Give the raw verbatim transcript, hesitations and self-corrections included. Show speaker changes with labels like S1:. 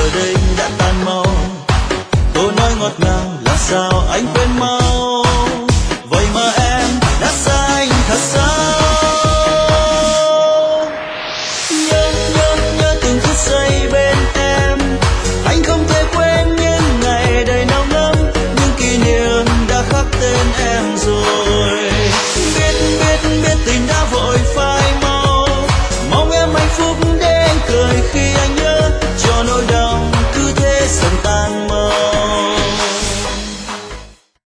S1: giờ đây đã tan mau. Câu nói ngọt ngào là sao anh quên mau.